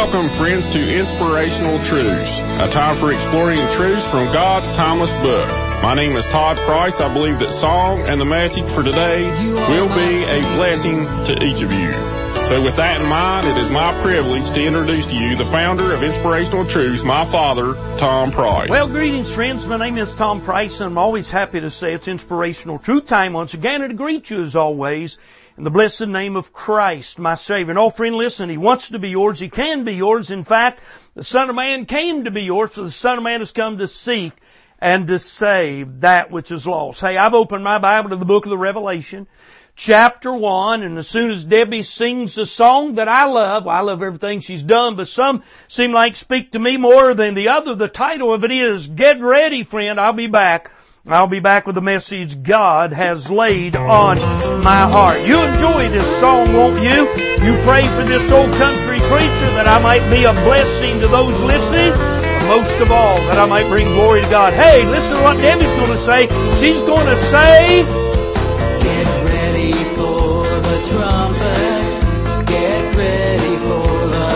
Welcome, friends, to Inspirational Truths, a time for exploring truths from God's timeless book. My name is Todd Price. I believe that song and the message for today will be a blessing to each of you. So with that in mind, it is my privilege to introduce to you the founder of Inspirational Truths, my father, Tom Price. Well, greetings, friends. My name is Tom Price, and I'm always happy to say it's Inspirational Truth time once again, and to greet you as always in the blessed name of Christ, my Savior. And oh, friend, listen, He wants to be yours. He can be yours. In fact, the Son of Man came to be yours, for the Son of Man has come to seek and to save that which is lost. Hey, I've opened my Bible to the book of the Revelation, chapter 1, and as soon as Debbie sings the song that I love everything she's done, but some seem like speak to me more than the other. The title of it is, Get Ready, Friend, I'll be back. I'll be back with the message God has laid on my heart. You enjoy this song, won't you? You pray for this old country preacher that I might be a blessing to those listening, and most of all, that I might bring glory to God. Hey, listen to what Debbie's going to say. She's going to say, Get ready for the trumpet. Get ready for the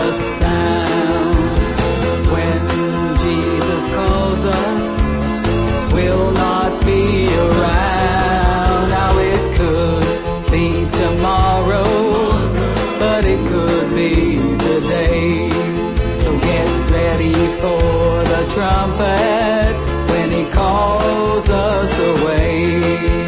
sound. When Jesus calls us, we'll not be around. Now it could be tomorrow, but it could be today. So get ready for the trumpet when He calls us away.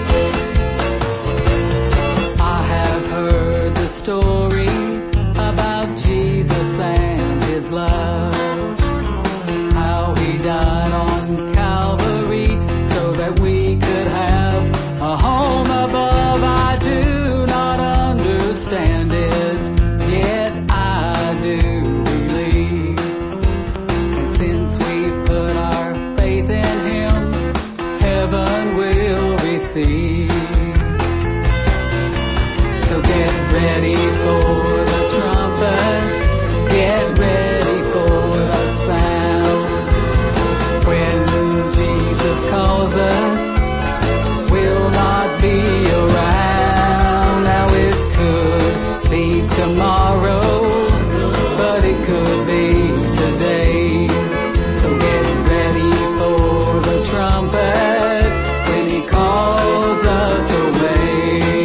I have heard the story about Jesus and His love, how He died on Calvary so that we could have a home above. I do not understand it, yet I do believe. And since we put our faith in Him, heaven will receive. So get ready for the trumpet. Get ready for the sound. When Jesus calls us, we'll not be around. Now it could be tomorrow, but it could be today. So get ready for the trumpet when He calls us away.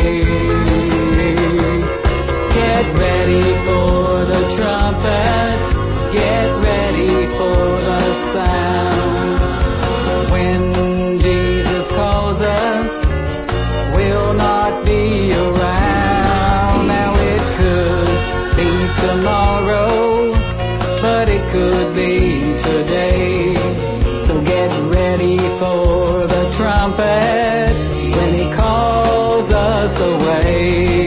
Get ready for the trumpet. Get ready for the sound. When Jesus calls us, we'll not be around. Now it could be tomorrow, but it could be today. So get ready for the trumpet when He calls us away.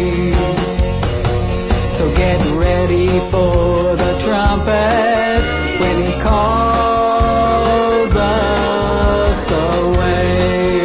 So get ready for the trumpet when He calls us away.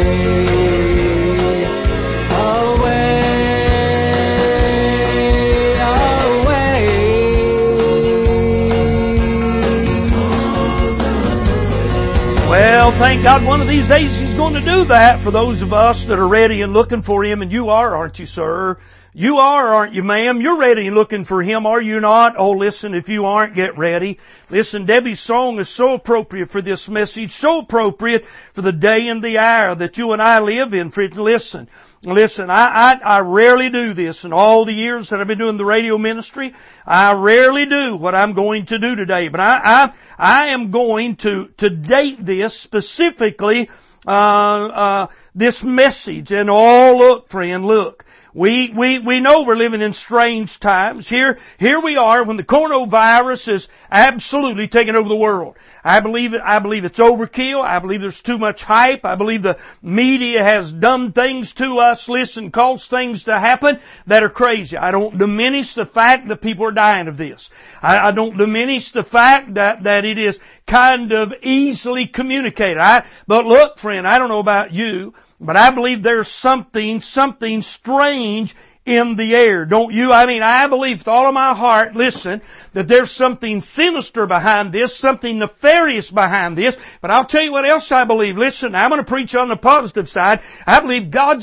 well, thank God one of these days He's going to do that for those of us that are ready and looking for Him. And you are, aren't you, sir? You are, aren't you, ma'am? You're ready and looking for Him, are you not? Oh, listen, if you aren't, get ready. Listen, Debbie's song is so appropriate for this message, so appropriate for the day and the hour that you and I live in. Friends, listen, I rarely do this. In all the years that I've been doing the radio ministry, I rarely do what I'm going to do today. But I am going to date this specifically, this message. And oh, look, friend, look. We know we're living in strange times. Here we are when the coronavirus is absolutely taking over the world. I believe it's overkill. I believe there's too much hype. I believe the media has done things to us, listen, caused things to happen that are crazy. I don't diminish the fact that people are dying of this. I don't diminish the fact that it is kind of easily communicated. But look, friend, I don't know about you, but I believe there's something strange in the air. Don't you? I mean, I believe with all of my heart, listen, that there's something sinister behind this, something nefarious behind this. But I'll tell you what else I believe. Listen, I'm going to preach on the positive side. I believe God's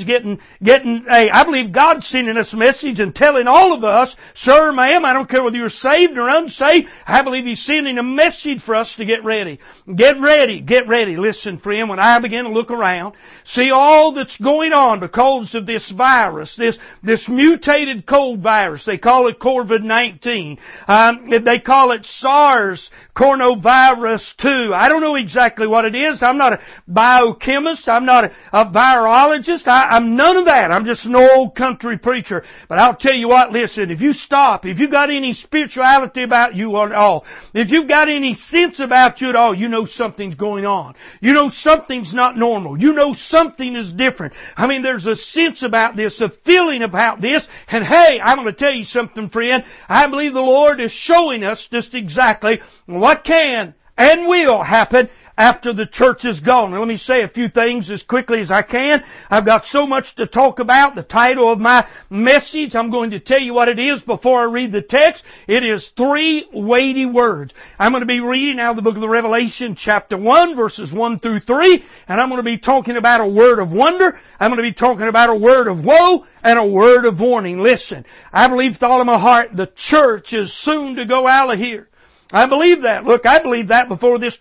I believe God's sending us a message and telling all of us, sir, ma'am, I don't care whether you're saved or unsaved, I believe He's sending a message for us to get ready. Get ready. Get ready. Listen, friend, when I begin to look around, see all that's going on because of this virus, this mutated cold virus. They call it COVID-19. They call it SARS coronavirus 2. I don't know exactly what it is. I'm not a biochemist. I'm not a virologist. I'm none of that. I'm just an old country preacher. But I'll tell you what, listen, if you've got any spirituality about you at all, if you've got any sense about you at all, you know something's going on. You know something's not normal. You know something is different. I mean, there's a sense about this, a feeling about this. And hey, I'm going to tell you something, friend. I believe the Lord is showing us just exactly what can and will happen after the church is gone. Now, let me say a few things as quickly as I can. I've got so much to talk about. The title of my message, I'm going to tell you what it is before I read the text. It is 3 weighty words. I'm going to be reading out of the book of the Revelation, chapter 1, verses 1 through 3, and I'm going to be talking about a word of wonder. I'm going to be talking about a word of woe and a word of warning. Listen, I believe with all of my heart the church is soon to go out of here. I believe that. Look, I believed that before this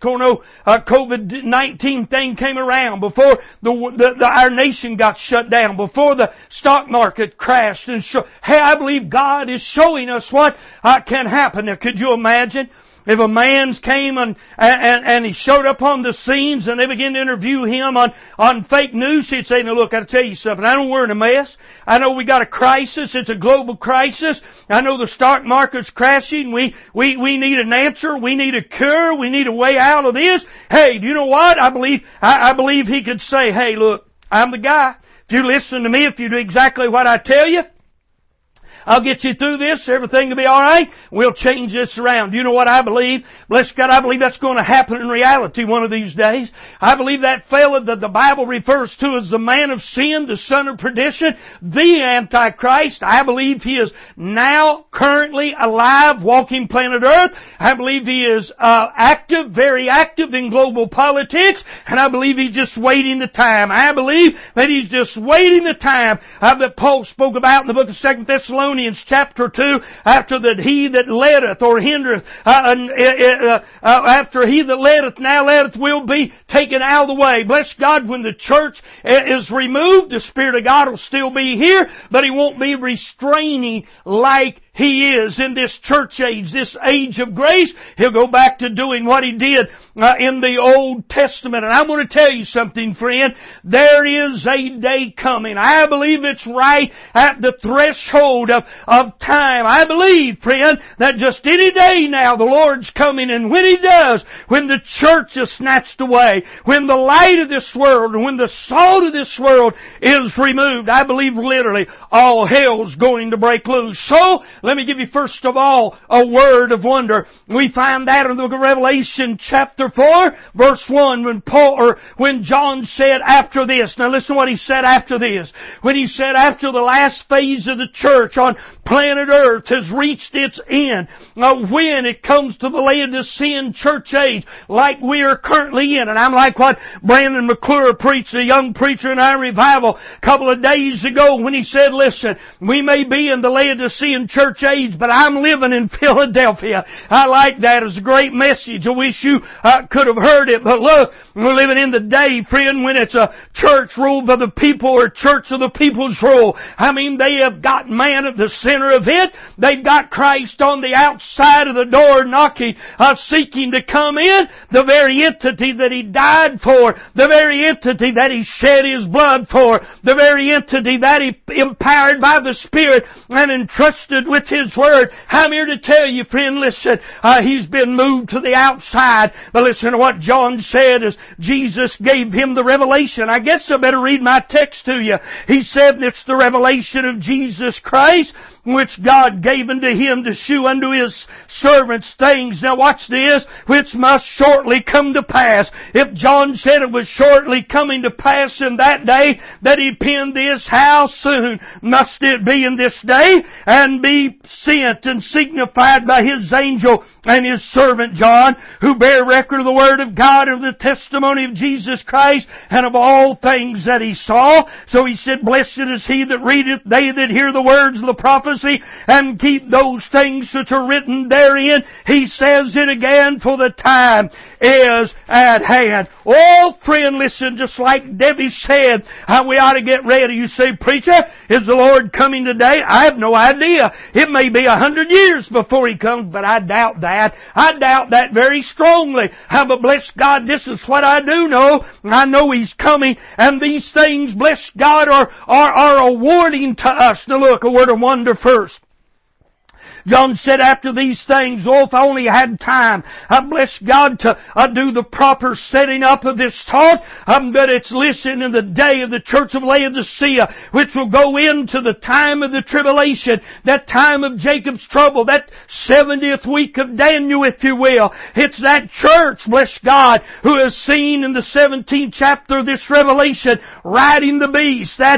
COVID-19 thing came around, before our nation got shut down, before the stock market crashed. Hey, I believe God is showing us what can happen. Now, could you imagine if a man came and he showed up on the scenes and they began to interview him on fake news? He'd say, now look, I gotta tell you something. I know we're in a mess. I know we got a crisis. It's a global crisis. I know the stock market's crashing. We need an answer. We need a cure. We need a way out of this. Hey, do you know what? I believe he could say, hey, look, I'm the guy. If you listen to me, if you do exactly what I tell you, I'll get you through this. Everything will be all right. We'll change this around. You know what I believe? Bless God, I believe that's going to happen in reality one of these days. I believe that fellow that the Bible refers to as the man of sin, the son of perdition, the Antichrist. I believe he is now currently alive, walking planet Earth. I believe he is active, very active in global politics, and I believe he's just waiting the time. I believe that he's just waiting the time that Paul spoke about in the book of 2 Thessalonians chapter 2, after that he that letteth or hindereth, after he that letteth now letteth will be taken out of the way. Bless God, when the church is removed, the Spirit of God will still be here, but He won't be restraining like He is in this church age, this age of grace. He'll go back to doing what He did in the Old Testament. And I'm going to tell you something, friend. There is a day coming. I believe it's right at the threshold of time. I believe, friend, that just any day now the Lord's coming, and when He does, when the church is snatched away, when the light of this world and when the salt of this world is removed, I believe literally all hell's going to break loose. So, let me give you first of all a word of wonder. We find that in the book of Revelation chapter 4 verse 1 when John said after this. Now listen what he said after this. When he said after the last phase of the church on planet Earth has reached its end, when it comes to the Laodicean church age like we are currently in. And I'm like what Brandon McClure preached, a young preacher in our revival a couple of days ago, when he said, listen, we may be in the Laodicean church age, but I'm living in Philadelphia. I like that. It's a great message. I wish you could have heard it. But look, we're living in the day, friend, when it's a church ruled by the people or church of the people's rule. I mean, they have got man at the center of it. They've got Christ on the outside of the door knocking, seeking to come in. The very entity that He died for, the very entity that He shed His blood for, the very entity that He empowered by the Spirit and entrusted with His Word. I'm here to tell you, friend, listen, He's been moved to the outside. But listen to what John said as Jesus gave him the revelation. I guess I better read my text to you. He said it's the revelation of Jesus Christ, which God gave unto him to shew unto his servants things. Now watch this, which must shortly come to pass. If John said it was shortly coming to pass in that day that he penned this, how soon must it be in this day, and be sent and signified by his angel and his servant John, who bear record of the word of God and of the testimony of Jesus Christ, and of all things that he saw. So he said, blessed is he that readeth, they that hear the words of the prophecy, and keep those things which are written therein. He says it again, for the time is at hand. Oh, friend, listen, just like Debbie said, how we ought to get ready. You say, preacher, is the Lord coming today? I have no idea. It may be 100 years before He comes, but I doubt that. I doubt that very strongly. But bless God, this is what I do know. I know He's coming, and these things, bless God, are a warning to us. Now look, a word of wonder first. John said after these things, oh, if I only had time, I bless God to do the proper setting up of this talk, but it's listened in the day of the church of Laodicea, which will go into the time of the tribulation, that time of Jacob's trouble, that 70th week of Daniel, if you will. It's that church, bless God, who has seen in the 17th chapter of this Revelation, riding the beast, that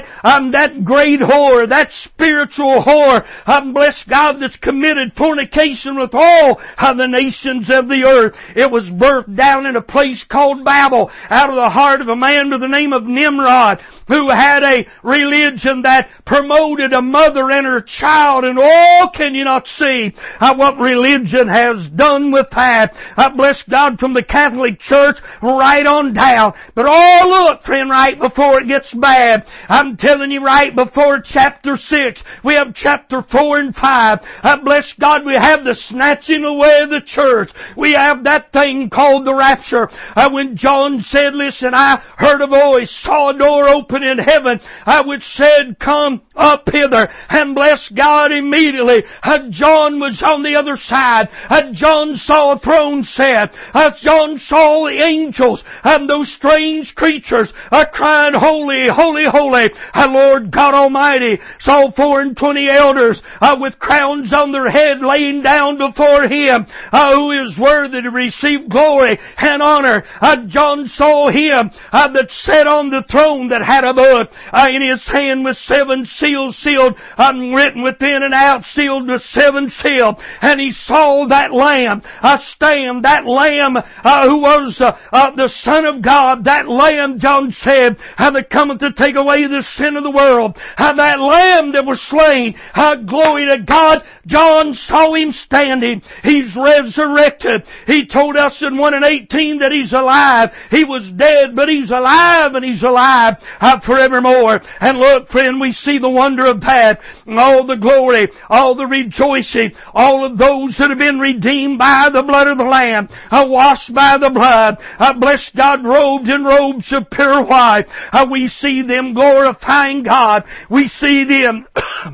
great whore, that spiritual whore, bless God, that's committed fornication with all the nations of the earth. It was birthed down in a place called Babel, out of the heart of a man by the name of Nimrod, who had a religion that promoted a mother and her child. And oh, can you not see what religion has done with that? I bless God, from the Catholic Church right on down. But oh, look, friend, right before it gets bad, I'm telling you, right before chapter 6, we have chapter 4 and 5. Bless God, we have the snatching away of the church. We have that thing called the rapture. When John said, listen, I heard a voice, saw a door open in heaven, which said, come up hither. And bless God, immediately, John was on the other side. John saw a throne set. John saw the angels and those strange creatures crying, holy, holy, holy, Lord God Almighty. Saw 24 elders with crowns on their head, laying down before Him who is worthy to receive glory and honor. John saw Him that sat on the throne, that had a book in his hand with 7 seals sealed, written within and out, sealed with 7 seals. And he saw that Lamb stand, that Lamb who was the Son of God, that Lamb, John said, that cometh to take away the sin of the world, that Lamb that was slain. Glory to God. John saw Him standing. He's resurrected. He told us in 1:18 that He's alive. He was dead, but He's alive, and He's alive forevermore. And look, friend, we see the wonder of that. All the glory, all the rejoicing, all of those that have been redeemed by the blood of the Lamb, washed by the blood, bless God, robed in robes of pure white. We see them glorifying God. We see them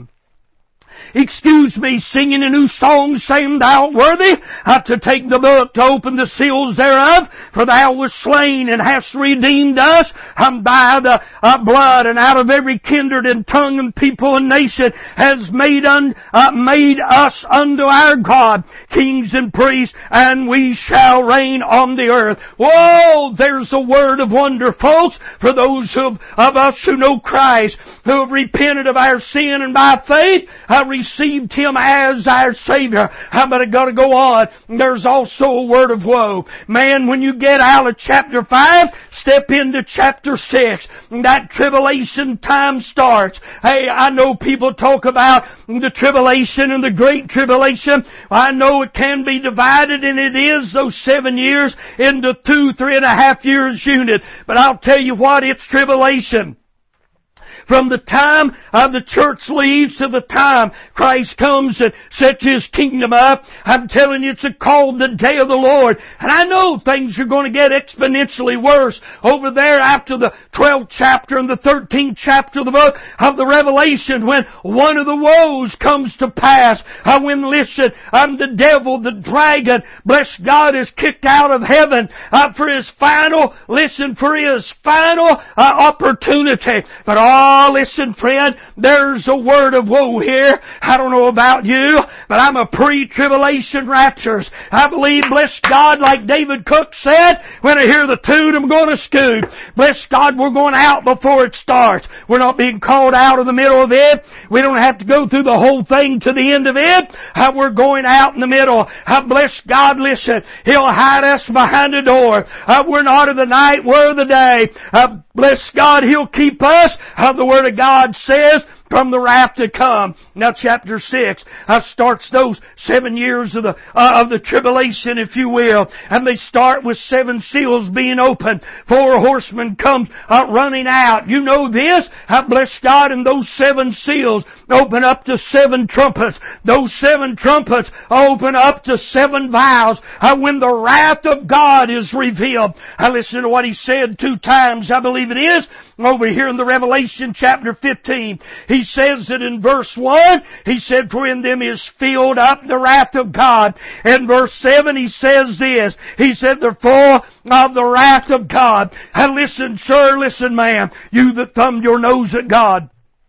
singing a new song, saying, Thou art worthy to take the book, to open the seals thereof, for Thou wast slain and hast redeemed us by the blood, and out of every kindred and tongue and people and nation has made us unto our God kings and priests, and we shall reign on the earth. Whoa, there's a word of wonder, folks, for those of us who know Christ, who have repented of our sin and by faith received Him as our Savior. But I gotta go on. There's also a word of woe. Man, when you get out of chapter 5, step into chapter 6. That tribulation time starts. Hey, I know people talk about the tribulation and the great tribulation. I know it can be divided, and it is those 7 years into 3.5 years unit. But I'll tell you what, it's tribulation. From the time the church leaves to the time Christ comes and sets His kingdom up, I'm telling you, it's called the day of the Lord. And I know things are going to get exponentially worse over there after the 12th chapter and the 13th chapter of the book of the Revelation, when one of the woes comes to pass. When, listen, the devil, the dragon, bless God, is kicked out of heaven for his final opportunity. But Oh, listen, friend, there's a word of woe here. I don't know about you, but I'm a pre-tribulation raptures. I believe, bless God, like David Cook said, when I hear the tune, I'm going to scoot. Bless God, we're going out before it starts. We're not being called out of the middle of it. We don't have to go through the whole thing to the end of it. We're going out in the middle. Bless God, listen, He'll hide us behind a door. We're not of the night, we're of the day. Bless God, He'll keep us. The Word of God says, from the wrath to come. Now chapter 6 starts those 7 years of the tribulation, if you will. And they start with 7 seals being opened. 4 horsemen comes running out. You know this? Bless God, and those 7 seals open up to 7 trumpets. Those 7 trumpets open up to 7 vials. When the wrath of God is revealed. Listen to what He said 2 times, I believe it is, over here in the Revelation chapter 15. He says that in verse 1, He said, for in them is filled up the wrath of God. In verse 7, He says this. He said, they're full of the wrath of God. And listen, sir, listen, ma'am, you that thumbed your nose at God.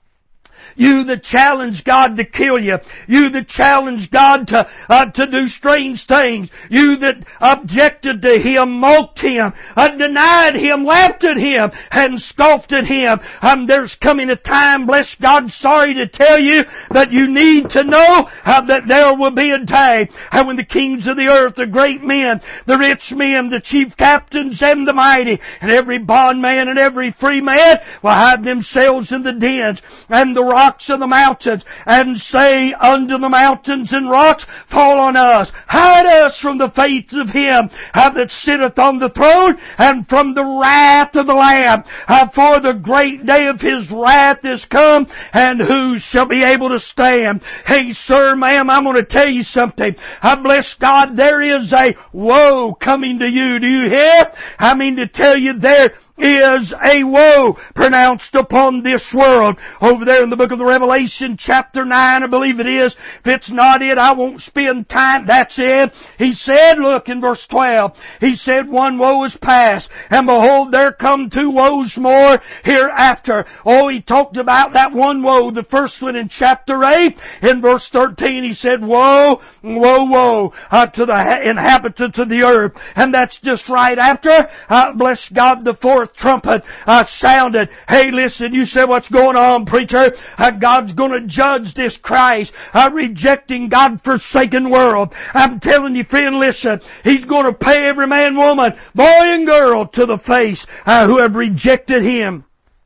You that challenged God to kill you. You that challenged God to do strange things. You that objected to Him, mocked Him, denied Him, laughed at Him, and scoffed at Him. There's coming a time, bless God, sorry to tell you, that you need to know that there will be a day when the kings of the earth, the great men, the rich men, the chief captains and the mighty, and every bondman and every free man will hide themselves in the dens and the rocks of the mountains, and say unto the mountains and rocks, fall on us, hide us from the face of Him that sitteth on the throne, and from the wrath of the Lamb. For the great day of His wrath is come, and who shall be able to stand? Hey, sir, ma'am, I'm going to tell you something. Bless God, there is a woe coming to you. Do you hear? I mean to tell you, there is a woe pronounced upon this world. Over there in the book of the Revelation, chapter 9, I believe it is. If it's not it, I won't spend time. That's it. He said, look in verse 12, He said, one woe is past, and behold, there come 2 woes more hereafter. Oh, He talked about that one woe, the first one in chapter 8. In verse 13, He said, woe, woe, woe to the inhabitants of the earth. And that's just right after, bless God, the 4th trumpet sounded. Hey, listen, you say, what's going on, preacher? God's going to judge this Christ, rejecting God-forsaken world. I'm telling you, friend, listen, He's going to pay every man, woman, boy and girl to the face who have rejected Him.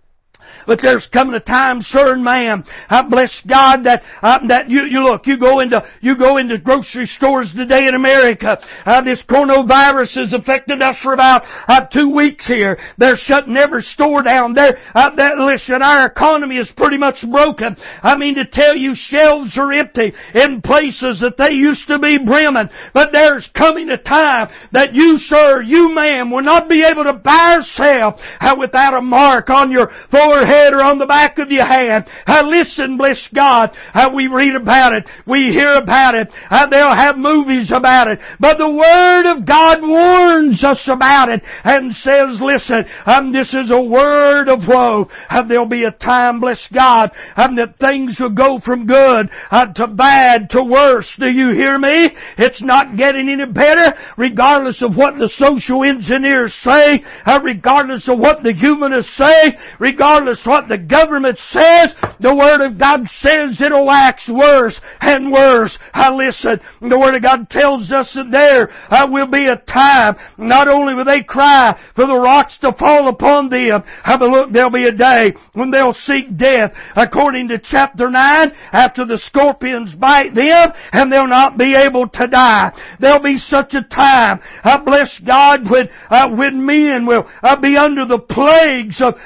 But there's coming a time, sir and ma'am, bless God, that you go into grocery stores today in America. This coronavirus has affected us for about 2 weeks here. They're shutting every store down. Listen, our economy is pretty much broken. I mean to tell you, shelves are empty in places that they used to be brimming. But there's coming a time that you, sir, you, ma'am, will not be able to buy or sell without a mark on your forehead or on the back of your hand. Listen, bless God, we read about it, we hear about it, they'll have movies about it, but the Word of God warns us about it and says, listen, this is a word of woe. There'll be a time, bless God, that things will go from good to bad to worse. Do you hear me? It's not getting any better, regardless of what the social engineers say, regardless of what the humanists say, regardless of what the government says. The Word of God says it'll wax worse and worse. Listen, the Word of God tells us that there will be a time, not only will they cry for the rocks to fall upon them, but look, there'll be a day when they'll seek death. According to chapter 9, after the scorpions bite them, and they'll not be able to die. There'll be such a time, bless God, when men will be under the plagues of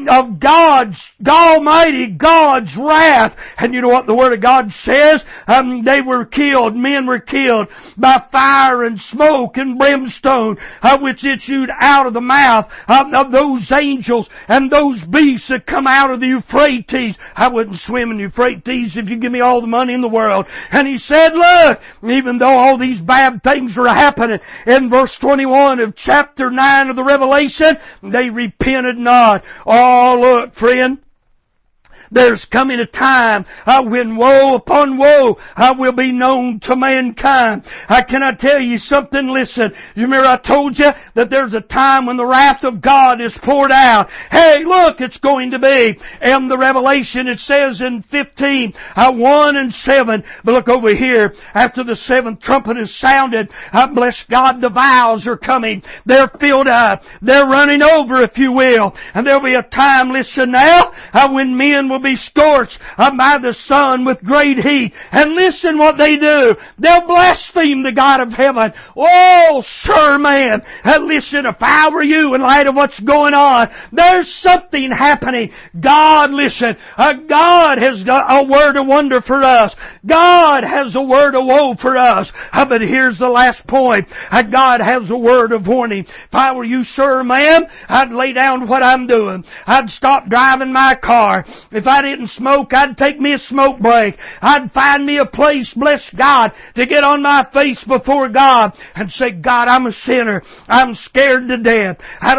Almighty God's wrath. And you know what the Word of God says? They were killed, men were killed by fire and smoke and brimstone, which issued out of the mouth of those angels and those beasts that come out of the Euphrates. I wouldn't swim in the Euphrates if you give me all the money in the world. And He said, look, even though all these bad things are happening, in verse 21 of chapter 9 of the Revelation, they repented not. Oh, look, friend, There's coming a time when woe upon woe will be known to mankind. Can I tell you something? Listen, you remember I told you that there's a time when the wrath of God is poured out. Hey, look, it's going to be. In the Revelation it says in 15, 1 and 7, but look over here, after the seventh trumpet is sounded, bless God, the vials are coming. They're filled up. They're running over, if you will. And there'll be a time, listen now, when men will be scorched by the sun with great heat. And listen what they do. They'll blaspheme the God of heaven. Oh, sir, man. Listen, if I were you, in light of what's going on, there's something happening. God, listen, God has got a word of wonder for us. God has a word of woe for us. But here's the last point. God has a word of warning. If I were you, sir, ma'am, I'd lay down what I'm doing. I'd stop driving my car. If I didn't smoke, I'd take me a smoke break. I'd find me a place, bless God, to get on my face before God and say, God, I'm a sinner. I'm scared to death.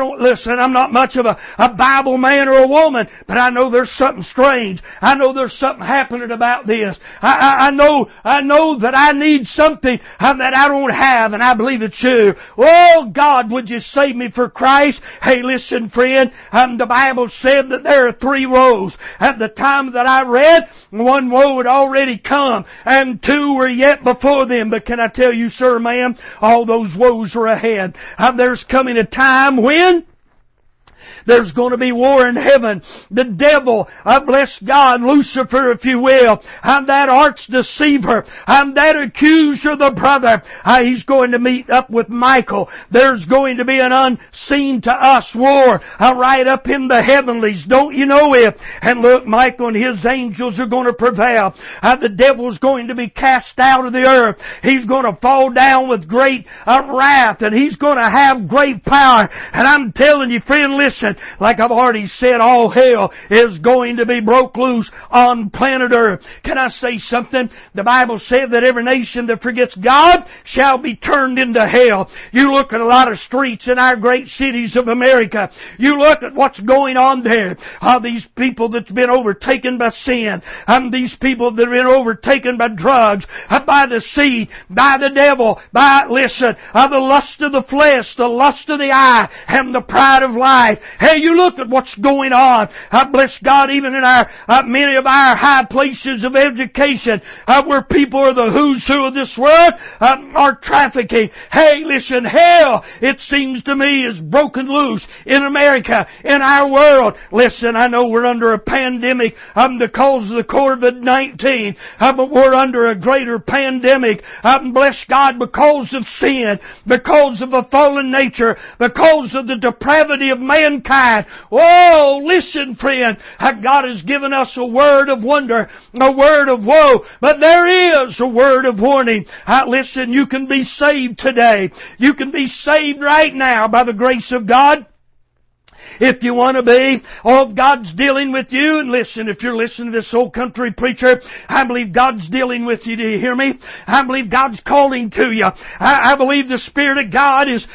I'm not much of a Bible man or a woman, but I know there's something strange. I know there's something happening about this. I know that I need something that I don't have, and I believe it's you. Oh, God, would you save me for Christ? Hey, listen, friend, the Bible said that there are 3 woes. At the time that I read, 1 woe had already come, and 2 were yet before them. But can I tell you, sir, ma'am, all those woes are ahead. There's coming a time when there's going to be war in heaven. The devil, bless God, Lucifer, if you will, and that arch deceiver, and that accuser of the brother, he's going to meet up with Michael. There's going to be an unseen to us war right up in the heavenlies. Don't you know it? And look, Michael and his angels are going to prevail. The devil's going to be cast out of the earth. He's going to fall down with great wrath, and he's going to have great power. And I'm telling you, friend, listen, like I've already said, all hell is going to be broke loose on planet Earth. Can I say something? The Bible said that every nation that forgets God shall be turned into hell. You look at a lot of streets in our great cities of America. You look at what's going on there. These people that's been overtaken by sin. These people that have been overtaken by drugs, by the sea, by the devil, by, listen, the lust of the flesh, the lust of the eye, and the pride of life. Hey, you look at what's going on. Bless God, even in our many of our high places of education, where people are the who's who of this world, are trafficking. Hey, listen, hell, it seems to me, is broken loose in America, in our world. Listen, I know we're under a pandemic because of the COVID-19, but we're under a greater pandemic. Bless God, because of sin, because of a fallen nature, because of the depravity of mankind. Oh, listen, friend, God has given us a word of wonder, a word of woe, but there is a word of warning. Listen, you can be saved today. You can be saved right now by the grace of God. If you want to be, if God's dealing with you, and listen, if you're listening to this old country preacher, I believe God's dealing with you. Do you hear me? I believe God's calling to you. I believe the Spirit of God is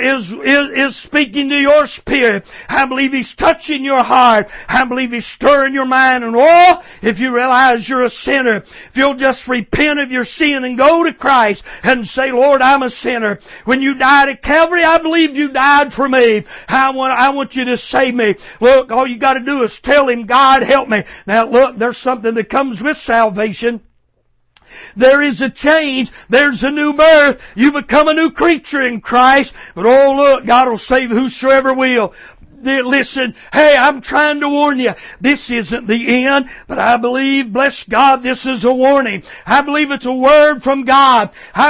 speaking to your spirit. I believe He's touching your heart. I believe He's stirring your mind. And if you realize you're a sinner, if you'll just repent of your sin and go to Christ and say, Lord, I'm a sinner. When you died at Calvary, I believe you died for me. I want you to save me. Look, all you got to do is tell Him, God, help me. Now look, there's something that comes with salvation. There is a change. There's a new birth. You become a new creature in Christ. But look, God will save whosoever will. Listen, hey, I'm trying to warn you. This isn't the end, but I believe, bless God, this is a warning. I believe it's a word from God.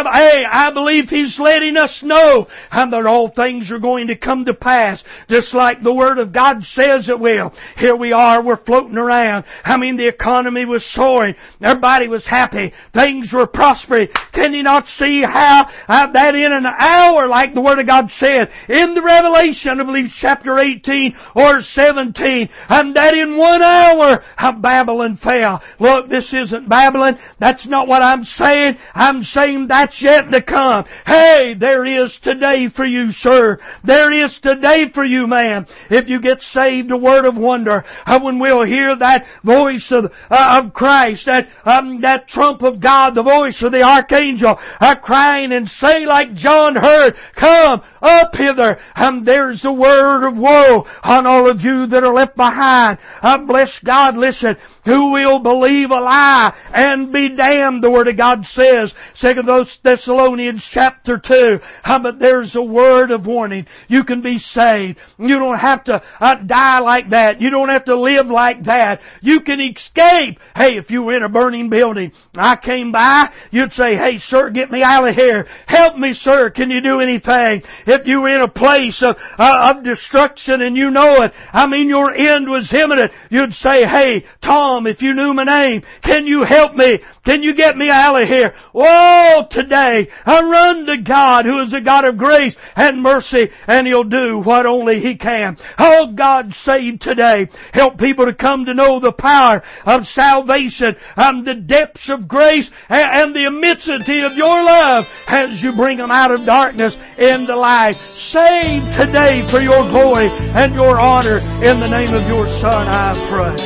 I believe He's letting us know that all things are going to come to pass, just like the Word of God says it will. Here we are, we're floating around. The economy was soaring. Everybody was happy. Things were prospering. Can you not see how that in an hour, like the Word of God said, in the Revelation, I believe chapter 8, 18 or 17, and that in 1 hour Babylon fell. Look, this isn't Babylon. That's not what I'm saying. I'm saying that's yet to come. Hey, there is today for you, sir. There is today for you, ma'am. If you get saved, a word of wonder. When we'll hear that voice of Christ, that trump of God, the voice of the archangel, crying and say like John heard, come up hither. There's a word of woe on all of you that are left behind. Bless God, listen, who will believe a lie and be damned, the Word of God says. 2 Thessalonians chapter 2. But there's a word of warning. You can be saved. You don't have to die like that. You don't have to live like that. You can escape. Hey, if you were in a burning building, I came by, you'd say, hey, sir, get me out of here. Help me, sir. Can you do anything? If you were in a place of destruction and you know it, your end was imminent, you'd say, hey, Tom, if you knew my name, can you help me? Can you get me out of here? Oh, today, I run to God, who is a God of grace and mercy, and He'll do what only He can. Oh, God, save today. Help people to come to know the power of salvation, the depths of grace, and the immensity of your love as you bring them out of darkness into light. Save today for your glory and your honor. In the name of your Son, I pray.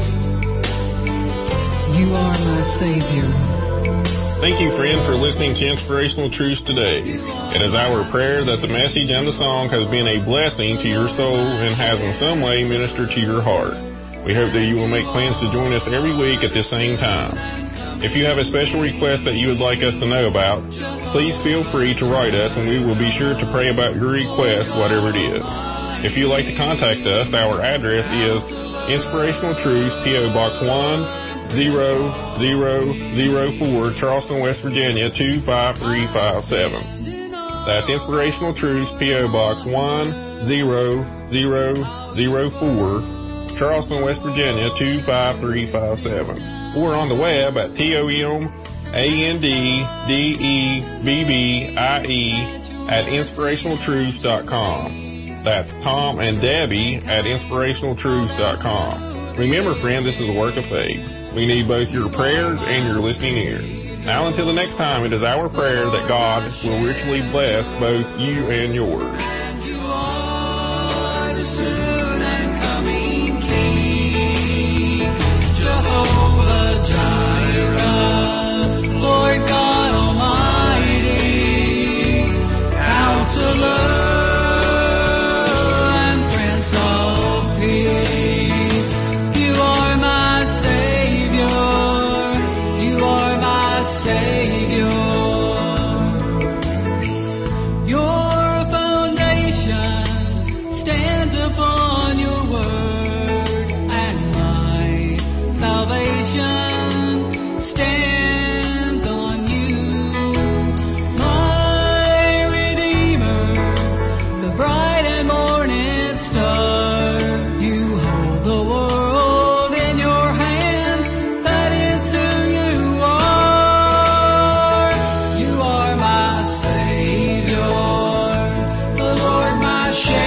You are my Savior. Thank you, friend, for listening to Inspirational Truths today. It is our prayer that the message and the song has been a blessing to your soul and has in some way ministered to your heart. We hope that you will make plans to join us every week at this same time. If you have a special request that you would like us to know about, please feel free to write us and we will be sure to pray about your request, whatever it is. If you'd like to contact us, our address is Inspirational Truths, P.O. Box 10004, Charleston, West Virginia 25357. That's Inspirational Truths, P.O. Box 10004, Charleston, West Virginia 25357. Or on the web at TOMANDDEBBIE@inspirationaltruths.com. That's Tom and Debbie at inspirationaltruths.com. Remember, friend, this is a work of faith. We need both your prayers and your listening ear. Now, until the next time, it is our prayer that God will richly bless both you and yours. Share.